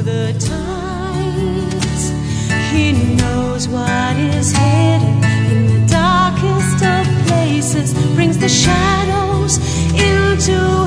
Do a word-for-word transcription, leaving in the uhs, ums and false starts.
the tides. He knows what is hidden in the darkest of places, brings the shadows into